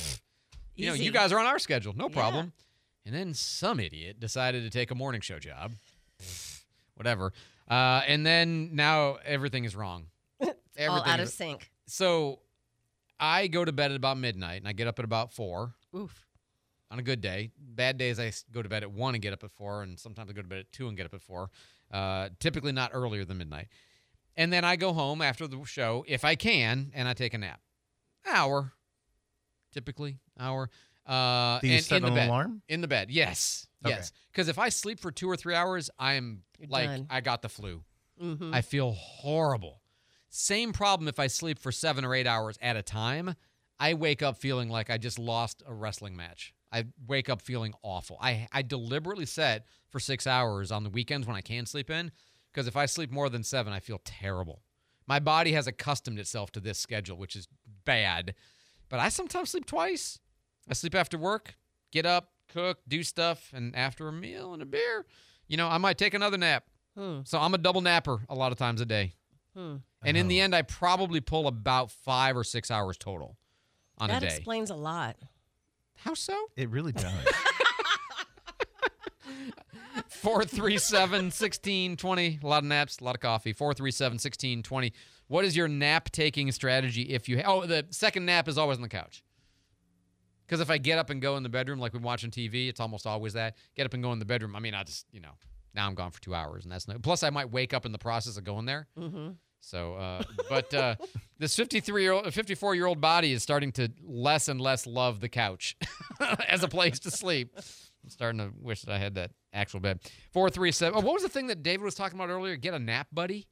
you know, Easy. you guys are on our schedule. No Yeah. problem. And then some idiot decided to take a morning show job. Whatever. Uh, and then now everything is wrong. All Everything out of is- sync. So I go to bed at about midnight and I get up at about four Oof. on a good day. Bad days, I s- go to bed at one and get up at four, and sometimes I go to bed at two and get up at four. Uh, typically not earlier than midnight. And then I go home after the show, if I can, and I take a nap. Hour, typically, hour. Uh, Do you and set in the an bed. alarm? In the bed, yes. Okay. Yes. Because if I sleep for two or three hours, I'm You're like, done. I got the flu. Mhm. I feel horrible. Same problem if I sleep for seven or eight hours at a time. I wake up feeling like I just lost a wrestling match. I wake up feeling awful. I, I deliberately set for six hours on the weekends when I can sleep in, because if I sleep more than seven, I feel terrible. My body has accustomed itself to this schedule, which is bad. But I sometimes sleep twice. I sleep after work, get up, cook, do stuff, and after a meal and a beer, you know, I might take another nap. Hmm. So I'm a double napper a lot of times a day. Hmm. And in the end, I probably pull about five or six hours total on that a day. explains a lot. How so? It really does. four three seven, one six two zero. A lot of naps, a lot of coffee. four three seven, one six two zero. What is your nap-taking strategy if you... Ha- oh, the second nap is always on the couch. Because if I get up and go in the bedroom like we're watching T V, it's almost always that. Get up and go in the bedroom. I mean, I just, you know, now I'm gone for two hours. and that's no. Plus, I might wake up in the process of going there. Mm-hmm. So, uh, but uh, this fifty-three-year-old, fifty-four-year-old body is starting to less and less love the couch as a place to sleep. I'm starting to wish that I had that actual bed. four three seven. Oh, what was the thing that David was talking about earlier? Get a nap buddy?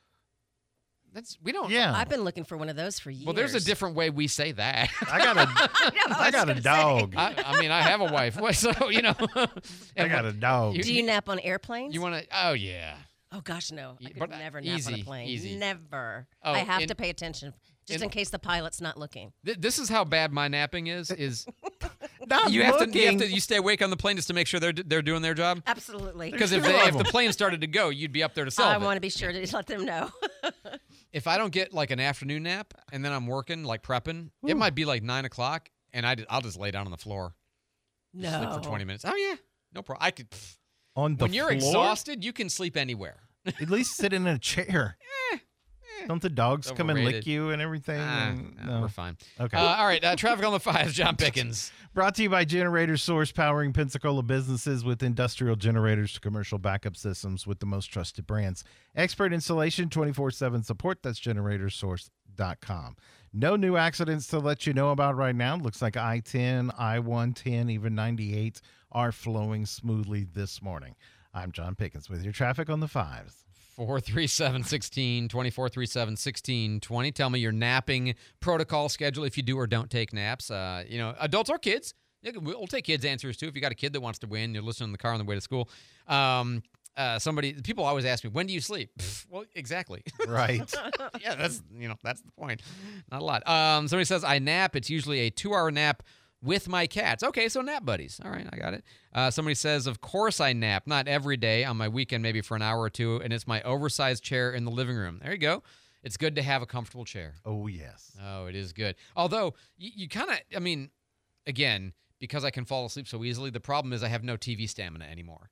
That's we don't. Yeah. I've been looking for one of those for years. Well, there's a different way we say that. I got a, I, know, I, I got a say. dog. I, I mean, I have a wife, so you know. I got a dog. Do you nap on airplanes? You want to? Oh yeah. Oh gosh, no! I could But never nap easy, on a plane. easy. Never. Oh, I have in- to pay attention, just in- in, case the pilot's not looking. Th- This is how bad my napping is. Is Not you have to you have looking. to you stay awake on the plane just to make sure they're they're doing their job. Absolutely. Because if they if the plane started to go, you'd be up there to solve I it. want to be sure to let them know. If I don't get like an afternoon nap and then I'm working like prepping, it might be like nine o'clock, and I I'll just lay down on the floor, no. sleep for twenty minutes. Oh yeah, no problem. I could. pff. On the When you're floor? exhausted, you can sleep anywhere. At least sit in a chair. Don't the dogs It's come and lick overrated. you and everything? Ah, And- no, we're fine. Okay. Uh, all right. Uh, traffic on the fives. John Pickens. Brought to you by Generator Source, powering Pensacola businesses with industrial generators to commercial backup systems with the most trusted brands. Expert installation, twenty-four seven support. That's generator source dot com. No new accidents to let you know about right now. Looks like I ten, I one ten, even ninety-eight are flowing smoothly this morning. I'm John Pickens with your traffic on the fives. four three seven, one six two zero, four three seven, one six two zero. Tell me your napping protocol schedule if you do or don't take naps. Uh, you know, adults or kids. Yeah, We'll take kids' answers, too. If you got a kid that wants to win, you're listening in the car on the way to school. Um, uh, somebody, people always ask me, when do you sleep? Pff, well, exactly. Right. Yeah, that's, you know, that's the point. Not a lot. Um, somebody says, I nap. It's usually a two-hour nap with my cats. Okay, so nap buddies. All right, I got it. Uh, somebody says, of course I nap. Not every day. On my weekend, maybe for an hour or two, and it's my oversized chair in the living room. There you go. It's good to have a comfortable chair. Oh, yes. Oh, it is good. Although, you, you kind of, I mean, again, because I can fall asleep so easily, the problem is I have no T V stamina anymore.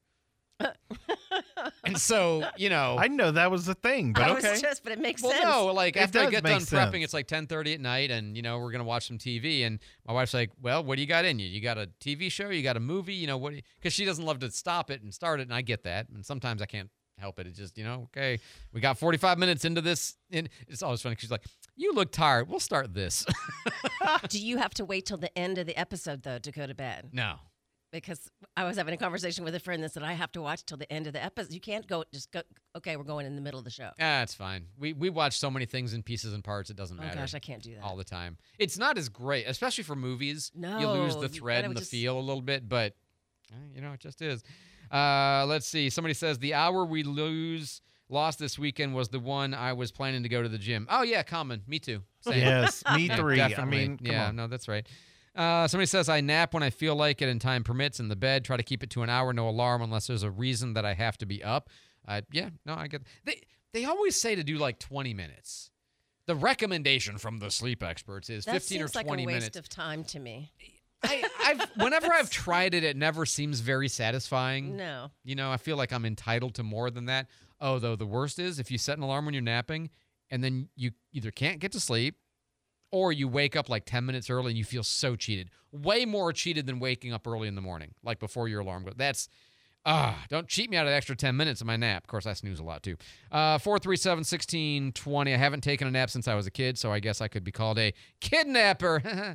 And so, you know. I didn't know that was a thing, but I okay. was just, but it makes Well, sense. no, like It after I does get make done prepping, sense. it's like ten thirty at night, and, you know, we're going to watch some T V. And my wife's like, well, what do you got in you? You got a T V show? You got a movie? You know, what? Because she doesn't love to stop it and start it, and I get that. And sometimes I can't help it. It's just, you know, okay, we got forty-five minutes into this. And it's always funny. She's like, you look tired. We'll start this. Do you have to wait till the end of the episode, though, to go to bed? No. Because I was having a conversation with a friend that said I have to watch till the end of the episode. You can't go, just go, okay, we're going in the middle of the show. Ah, it's fine. We we watch so many things in pieces and parts, it doesn't Oh, matter. gosh, I can't do that. All the time. It's not as great, especially for movies. No, You lose you the thread gotta and the just- feel a little bit, but, eh, you know, it just is. Uh, let's see. Somebody says, the hour we lose, lost this weekend was the one I was planning to go to the gym. Oh, yeah, common. Me too. Same. Yes, me Yeah, three. I definitely. mean, come yeah, on. no, that's right. Uh, somebody says, I nap when I feel like it and time permits in the bed. Try to keep it to an hour, no alarm unless there's a reason that I have to be up. Uh, yeah, no, I get They They always say to do like twenty minutes. The recommendation from the sleep experts is That fifteen or seems twenty like a waste minutes. of time to me. I, I've whenever I've tried it, it never seems very satisfying. No. You know, I feel like I'm entitled to more than that. Oh, though the worst is if you set an alarm when you're napping and then you either can't get to sleep or you wake up like ten minutes early and you feel so cheated. Way more cheated than waking up early in the morning, like before your alarm goes. That's, ah, don't cheat me out of the extra ten minutes of my nap. Of course, I snooze a lot too. Uh, four three seven, one six two zero. I haven't taken a nap since I was a kid, so I guess I could be called a kidnapper.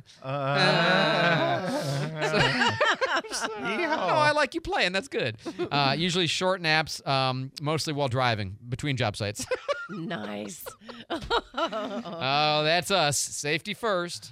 No, I like you playing. That's good. Uh, usually short naps, um, mostly while driving between job sites. Nice. Oh, that's us. Safety first.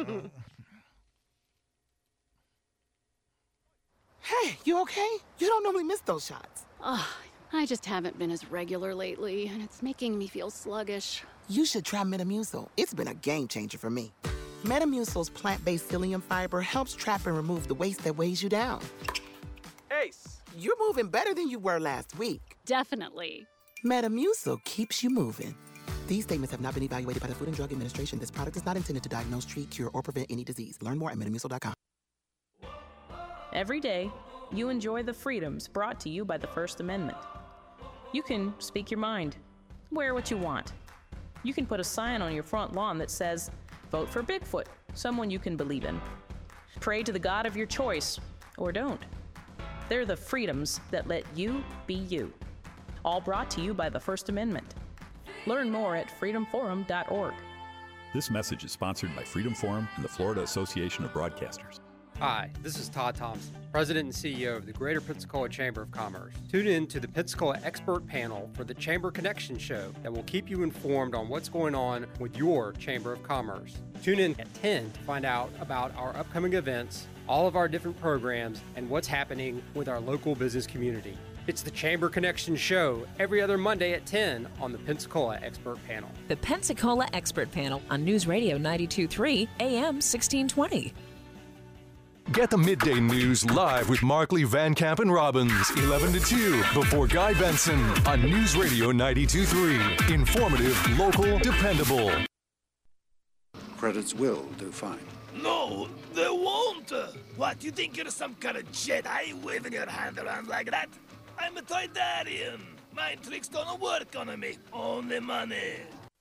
Hey, you okay? You don't normally miss those shots. Ugh, I just haven't been as regular lately, and it's making me feel sluggish. You should try Metamucil. It's been a game changer for me. Metamucil's plant-based psyllium fiber helps trap and remove the waste that weighs you down. Ace! You're moving better than you were last week. Definitely. Metamucil keeps you moving. These statements have not been evaluated by the Food and Drug Administration. This product is not intended to diagnose, treat, cure, or prevent any disease. Learn more at metamucil dot com. Every day, you enjoy the freedoms brought to you by the First Amendment. You can speak your mind, wear what you want. You can put a sign on your front lawn that says, vote for Bigfoot, someone you can believe in. Pray to the God of your choice, or don't. They're the freedoms that let you be you. All brought to you by the First Amendment. Learn more at freedom forum dot org. This message is sponsored by Freedom Forum and the Florida Association of Broadcasters. Hi, this is Todd Thompson, President and C E O of the Greater Pensacola Chamber of Commerce. Tune in to the Pensacola Expert Panel for the Chamber Connection Show that will keep you informed on what's going on with your Chamber of Commerce. Tune in at ten to find out about our upcoming events, all of our different programs, and what's happening with our local business community. It's the Chamber Connection Show every other Monday at ten on the Pensacola Expert Panel. The Pensacola Expert Panel on News Radio ninety-two point three A M sixteen twenty. Get the midday news live with Markley, Van Camp, and Robbins, eleven to two, before Guy Benson on News Radio ninety-two point three. Informative, local, dependable. Credits will do fine. No, they won't. What, you think you're some kind of Jedi waving your hand around like that? I'm a Toydarian. My tricks don't work on me. Only money.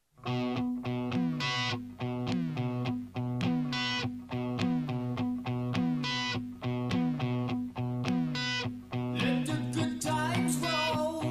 Let the good times roll.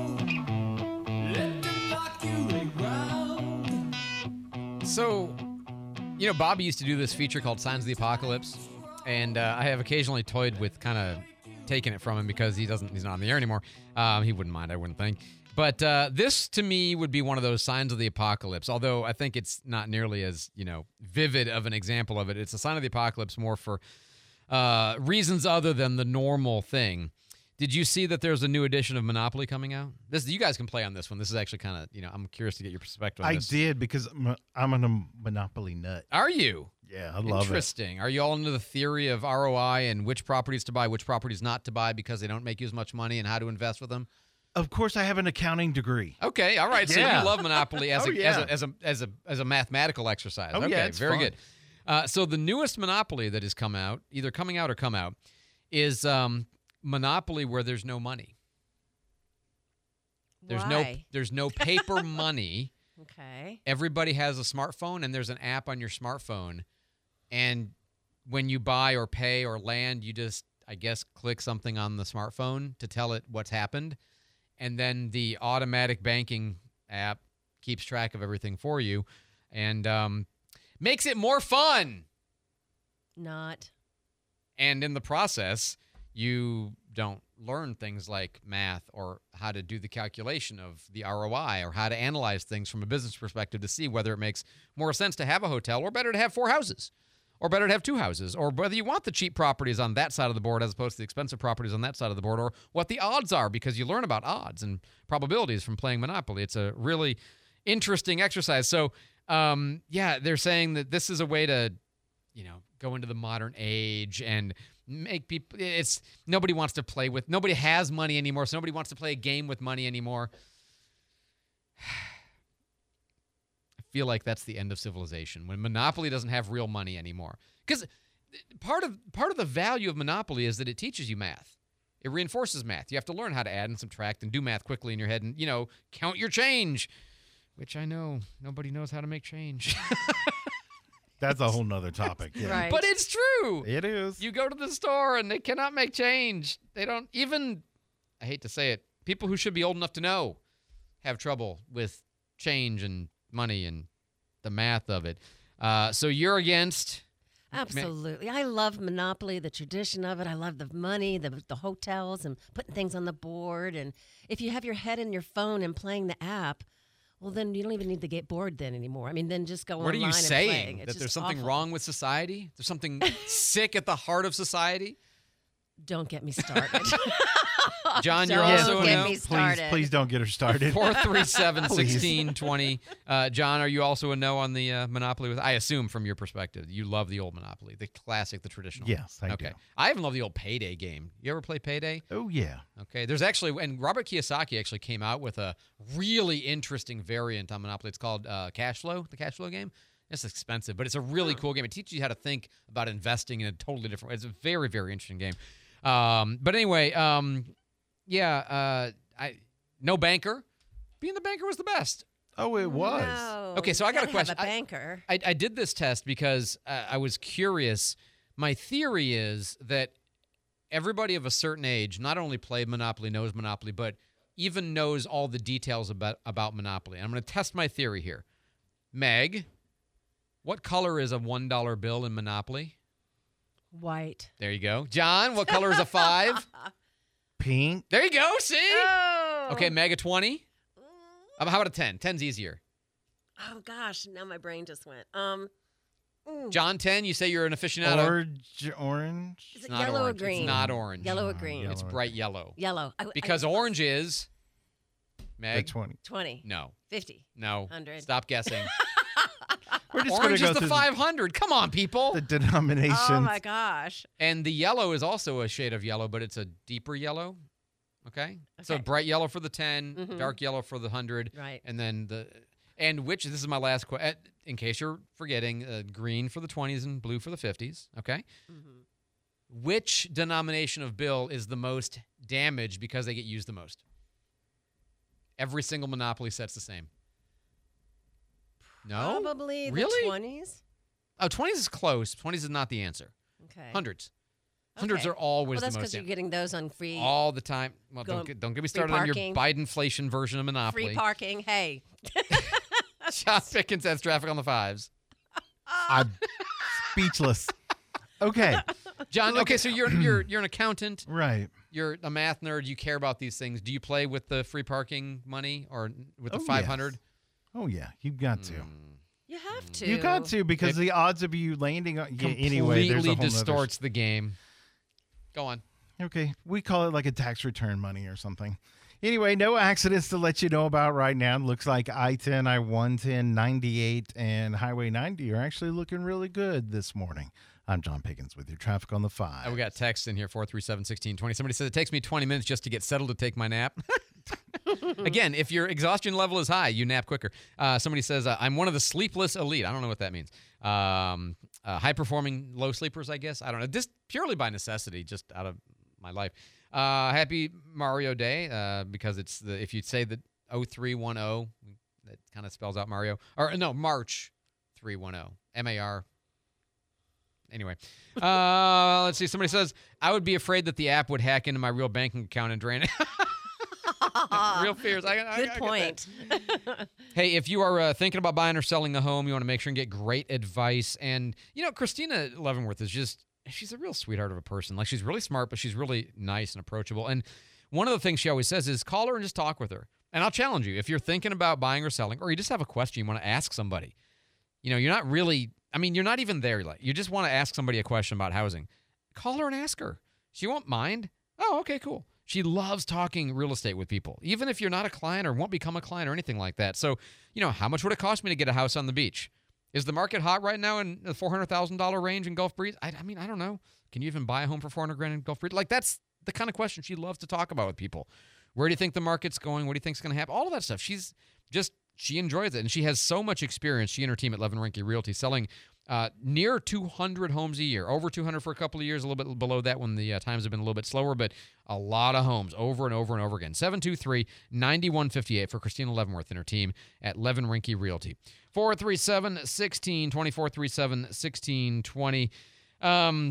Let them knock you around. So, you know, Bobby used to do this feature called Signs of the Apocalypse, and uh, I have occasionally toyed with kind of taking it from him because he doesn't, he's not on the air anymore. Um, he wouldn't mind, I wouldn't think. But uh, this, to me, would be one of those signs of the apocalypse, although I think it's not nearly as, you know, vivid of an example of it. It's a sign of the apocalypse more for uh, reasons other than the normal thing. Did you see that there's a new edition of Monopoly coming out? This, you guys can play on this one. This is actually kind of, you know, I'm curious to get your perspective on I this. did because I'm a, I'm a Monopoly nut. Are you? Yeah, I love Interesting. Are you all into the theory of R O I and which properties to buy, which properties not to buy because they don't make you as much money, and how to invest with them? Of course, I have an accounting degree. Okay, all right. So Yeah. you love Monopoly as, Oh, a, yeah. as, a, as, a, as, a, as a mathematical exercise. Oh, okay, yeah, it's very fun. good. Uh, so the newest Monopoly that has come out, either coming out or come out, is um, Monopoly where there's no money. There's no Why? there's no paper money. Okay. Everybody has a smartphone, and there's an app on your smartphone. And when you buy or pay or land, you just, I guess, click something on the smartphone to tell it what's happened. And then the automatic banking app keeps track of everything for you and um, makes it more fun. Not. And in the process, you don't learn things like math or how to do the calculation of the R O I or how to analyze things from a business perspective to see whether it makes more sense to have a hotel or better to have four houses or better to have two houses or whether you want the cheap properties on that side of the board as opposed to the expensive properties on that side of the board or what the odds are because you learn about odds and probabilities from playing Monopoly. It's a really interesting exercise. So, um, yeah, they're saying that this is a way to, you know, go into the modern age and make people, it's, nobody wants to play with, nobody has money anymore, so nobody wants to play a game with money anymore. I feel like that's the end of civilization when Monopoly doesn't have real money anymore. Because part of part of the value of Monopoly is that it teaches you math. It reinforces math. You have to learn how to add and subtract and do math quickly in your head and, you know, count your change, which I know nobody knows how to make change. That's a whole nother topic. Yeah. Right. But it's true. It is. You go to the store and they cannot make change. They don't even, I hate to say it, people who should be old enough to know have trouble with change and money and the math of it. Uh, so you're against? Absolutely. I love Monopoly, the tradition of it. I love the money, the the hotels, and putting things on the board. And if you have your head in your phone and playing the app, well, then you don't even need to get bored then anymore. I mean, then just go What are online you and saying? play. It's That there's just something awful. wrong with society? There's something sick at the heart of society? Don't get me started. John, you're Don't also a get no. me Please, started. please don't get her started. four three seven, one Please. six two zero. Uh, John, are you also a no on the uh, Monopoly? With I assume from your perspective, you love the old Monopoly, the classic, the traditional. Yes, I okay. do. I even love the old Payday game. You ever play Payday? Oh, yeah. Okay. There's actually, and Robert Kiyosaki actually came out with a really interesting variant on Monopoly. It's called uh, Cash Flow, the Cash Flow game. It's expensive, but it's a really cool game. It teaches you how to think about investing in a totally different way. It's a very, very interesting game. Um, but anyway, um, yeah, uh, I no banker. Being the banker was the best. Oh, it was. No, Okay, so you I got a gotta question. Have a I- banker. I, I did this test because uh, I was curious. My theory is that everybody of a certain age not only played Monopoly, knows Monopoly, but even knows all the details about, about Monopoly. And I'm going to test my theory here. Meg, what color is a one dollar bill in Monopoly? White. There you go. John, what color is a five? Pink. There you go. See? Oh. Okay, Meg, a twenty? Um, how about a ten? ten's easier. Oh gosh, now my brain just went. Um, mm. John, ten, you say you're an aficionado? Orange. Orange. Is it not yellow orange. or green? It's not orange. Yellow or green? yellow. It's bright yellow. Yellow. I, Because I, orange is, The Meg? twenty. twenty. No. fifty. No. one hundred. Stop guessing. We're just Orange gonna is go the through five hundred. Come on, people. the denominations. Oh my gosh. And the yellow is also a shade of yellow, but it's a deeper yellow. Okay? So Okay. bright yellow for the ten, Mhm. dark yellow for the one hundred. Right. And then the, and which, this is my last question, in case you're forgetting, uh, green for the twenties and blue for the fifties. Okay? Mhm. Which denomination of bill is the most damaged because they get used the most? Every single Monopoly set's the same. No? Probably Really? the twenties. Oh, twenties is close. twenties is not the answer. Okay. Hundreds. Hundreds Okay. are always Well, that's the most because you're damaged. getting those on free All the time. Well, Go- don't get, don't get me free started on your parking. Bidenflation version of Monopoly. free parking. Hey. John Pickens has traffic on the fives. I'm speechless. Okay. John, Look okay, at- so you're you're you're an accountant. Right. You're a math nerd. You care about these things. Do you play with the free parking money or with the Oh, five hundred? yes. Oh, yeah. You've got to. You have to. You got to because It the odds of you landing on. Yeah, Completely anyway, there's a whole nother- distorts the game. Go on. Okay. We call it like a tax return money or something. Anyway, no accidents to let you know about right now. It looks like I ten, I one ten, ninety-eight, and Highway ninety are actually looking really good this morning. I'm John Pickens with your traffic on the five. Oh, we got text in here, four three seven, one six two zero. Somebody says it takes me twenty minutes just to get settled to take my nap. Again, if your exhaustion level is high, you nap quicker. Uh, somebody says, uh, I'm one of the sleepless elite. I don't know what that means. Um, uh, high-performing low sleepers, I guess. I don't know. Just purely by necessity, just out of my life. Uh, happy Mario Day, uh, because it's the if you say the oh three one oh, that kind of spells out Mario. Or no, March three one oh. M A R. Anyway, uh, let's see. Somebody says, I would be afraid that the app would hack into my real banking account and drain it. Real fears. I, I, Good I get point. that. Hey, if you are uh, thinking about buying or selling a home, you want to make sure and get great advice. And, you know, Christina Leavenworth is just, she's a real sweetheart of a person. Like, she's really smart, but she's really nice and approachable. And one of the things she always says is call her and just talk with her. And I'll challenge you. If you're thinking about buying or selling, or you just have a question you want to ask somebody, you know, you're not really, I mean, you're not even there. Like, you just want to ask somebody a question about housing. Call her and ask her. She won't mind. Oh, okay, cool. She loves talking real estate with people, even if you're not a client or won't become a client or anything like that. So, you know, how much would it cost me to get a house on the beach? Is the market hot right now in the four hundred thousand dollars range in Gulf Breeze? I, I mean, I don't know. Can you even buy a home for four hundred grand in Gulf Breeze? Like, that's the kind of question she loves to talk about with people. Where do you think the market's going? What do you think's going to happen? All of that stuff. She's just, she enjoys it. And she has so much experience, she and her team at Levin Rinke Realty, selling uh, near two hundred homes a year. Over two hundred for a couple of years, a little bit below that when the uh, times have been a little bit slower, but a lot of homes over and over and over again. seven two three, nine one five eight for Christina Leavenworth and her team at Levin Rinke Realty. four three seven, one six two zero, four three seven, one six two zero. Um,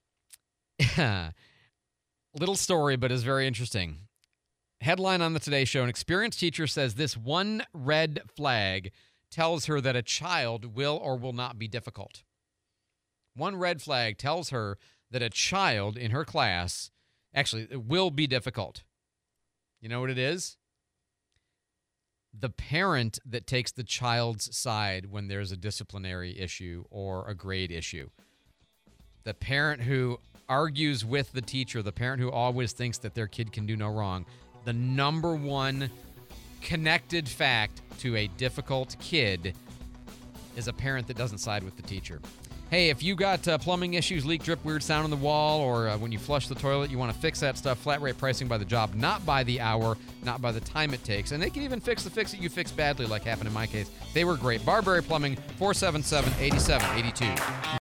little story, but is very interesting. Headline on the Today Show, an experienced teacher says this one red flag tells her that a child will or will not be difficult. One red flag tells her that a child in her class actually will be difficult. You know what it is? The parent that takes the child's side when there's a disciplinary issue or a grade issue. the parent who argues with the teacher, the parent who always thinks that their kid can do no wrong, the number one connected fact to a difficult kid is a parent that doesn't side with the teacher. Hey, if you got uh, plumbing issues, leak, drip, weird sound on the wall, or uh, when you flush the toilet, you want to fix that stuff, flat rate pricing by the job, not by the hour, not by the time it takes. And they can even fix the fix that you fix badly, like happened in my case. They were great. Barberry Plumbing, four seven seven, eight seven eight two.